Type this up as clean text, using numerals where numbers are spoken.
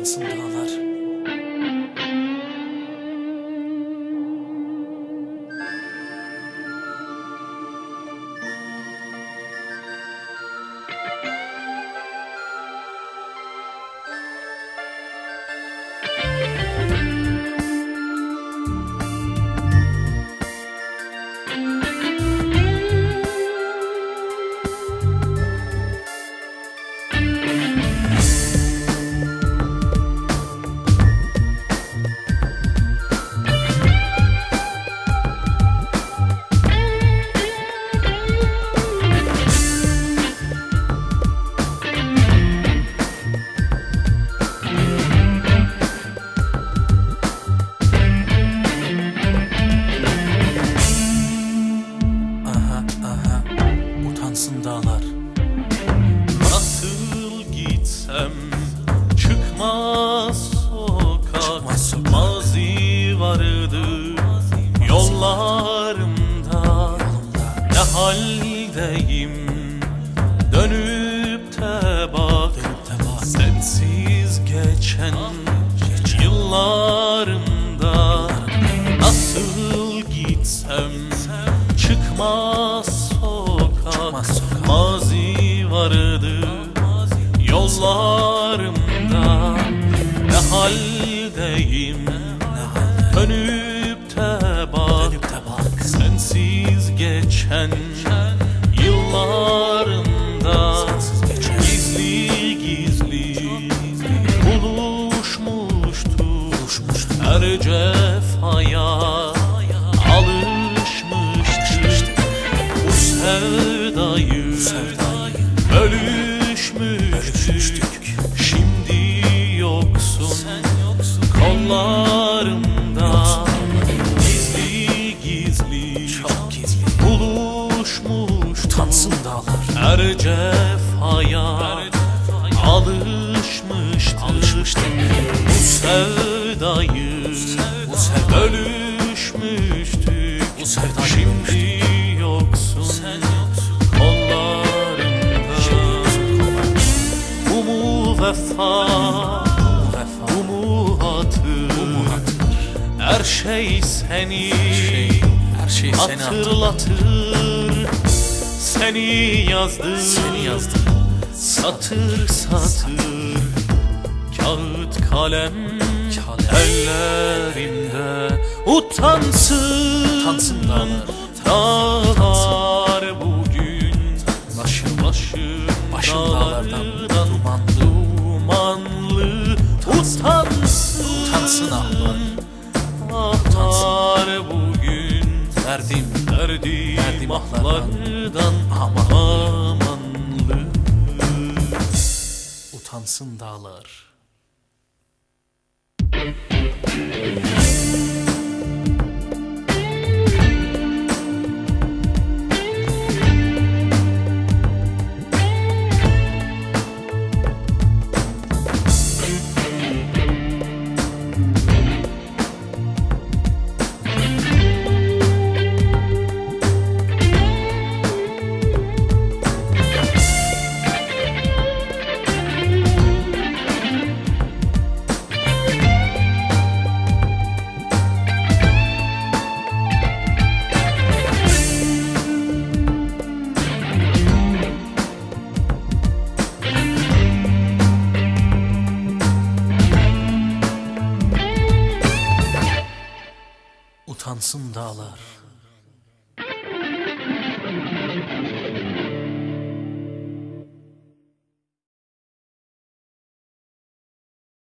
utansın dağlar. Dağlar. Nasıl gitsem çıkmaz sokak, mazi vardı yollarımda. Ne haldeyim dönüp de bak, sensiz geçen yıllarımda. Nasıl gitsem çıkmaz mazi vardı yollarımda. Ne haldeyim dönüp de bak, sensiz geçen yıllarımda. Gizli gizli buluşmuştuk, her cefaya alışmıştık. Bu sevdayı bölüşmüştük. Şimdi yoksun kollarımda. Gizli gizli buluşmuştuk, her cefaya alışmıştık. Bu sevdayı bölüşmüştük. Şimdi yoksun kollarımda. Bu mu vefa, bu mu hatır? Her şey seni hatırlatır. Seni yazdım satır satır. Kağıt kalem ellerimde. Utansın dağlar bugün. Başım dağlardan dumanlı. Utansın ahlar bugün. Derdim ahlardan amanlı. Utansın dağlar. Utansın dağlar.